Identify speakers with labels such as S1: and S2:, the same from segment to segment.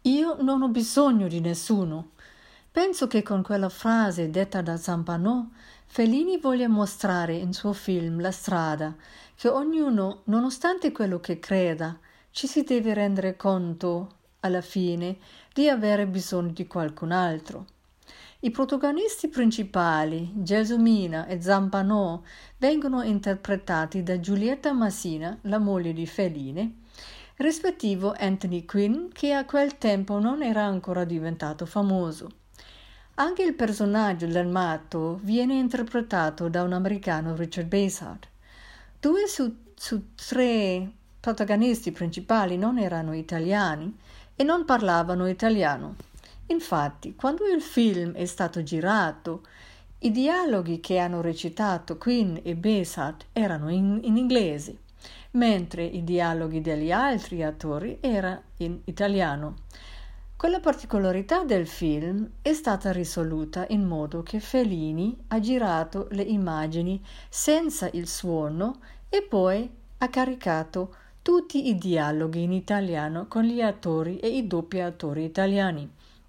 S1: Io non ho bisogno di nessuno. Penso che con quella frase detta da Zampano, Fellini voglia mostrare in suo film La strada che ognuno, nonostante quello che creda, ci si deve rendere conto, alla fine, di avere bisogno di qualcun altro. I protagonisti principali, Gelsomina e Zampano, vengono interpretati da Giulietta Massina, la moglie di Fellini, rispettivo Anthony Quinn, che a quel tempo non era ancora diventato famoso. Anche il personaggio del matto viene interpretato da un americano, Richard Basehart. 2 su 3 protagonisti principali non erano italiani e non parlavano italiano. Infatti, quando il film è stato girato, i dialoghi che hanno recitato Quinn e Basehart erano in inglese, mentre i dialoghi degli altri attori erano in italiano. Quella particolarità del film è stata risoluta in modo che Fellini ha girato le immagini senza il suono e poi ha caricato tutti i dialoghi in italiano con gli attori e i doppiatori italiani.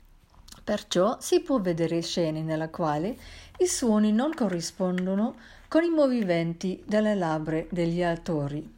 S1: Perciò si può vedere scene nella quale i suoni non corrispondono con i movimenti delle labbra degli attori.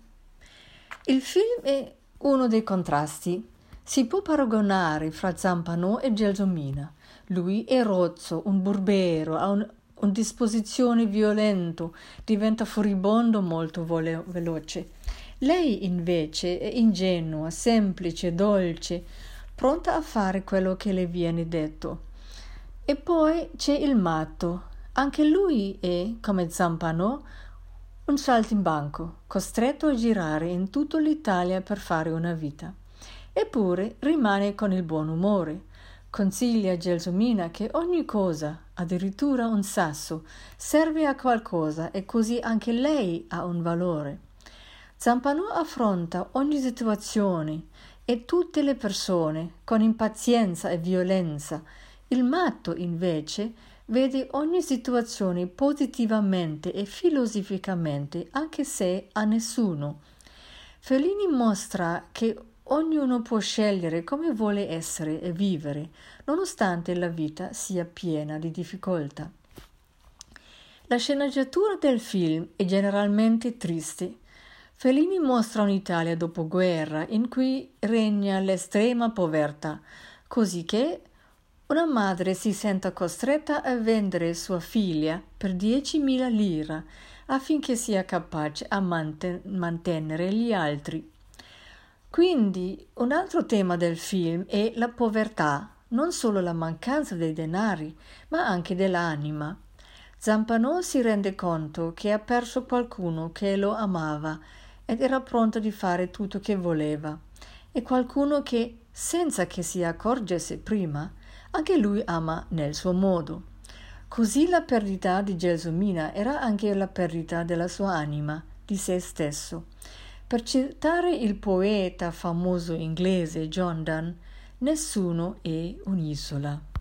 S1: Il film è uno dei contrasti. Si può paragonare fra Zampano e Gelsomina. Lui è rozzo, un burbero, ha un disposizione violento, diventa furibondo molto veloce. Lei invece è ingenua, semplice, dolce, pronta a fare quello che le viene detto. E poi c'è il matto. Anche lui è, come Zampano, un saltimbanco, costretto a girare in tutta l'Italia per fare una vita. Eppure rimane con il buon umore. Consiglia a Gelsomina che ogni cosa, addirittura un sasso, serve a qualcosa e così anche lei ha un valore. Zampano affronta ogni situazione e tutte le persone con impazienza e violenza. Il matto, invece, vede ogni situazione positivamente e filosoficamente, anche se a nessuno. Fellini mostra che ognuno può scegliere come vuole essere e vivere, nonostante la vita sia piena di difficoltà. La sceneggiatura del film è generalmente triste. Fellini mostra un'Italia dopoguerra in cui regna l'estrema povertà, così che una madre si senta costretta a vendere sua figlia per 10.000 lire affinché sia capace a mantenere gli altri. Quindi un altro tema del film è la povertà, non solo la mancanza dei denari, ma anche dell'anima. Zampano si rende conto che ha perso qualcuno che lo amava ed era pronto di fare tutto che voleva, e qualcuno che, senza che si accorgesse prima, anche lui ama nel suo modo. Così la perdita di Gelsomina era anche la perdita della sua anima, di se stesso. Per citare il poeta famoso inglese John Donne, nessuno è un'isola.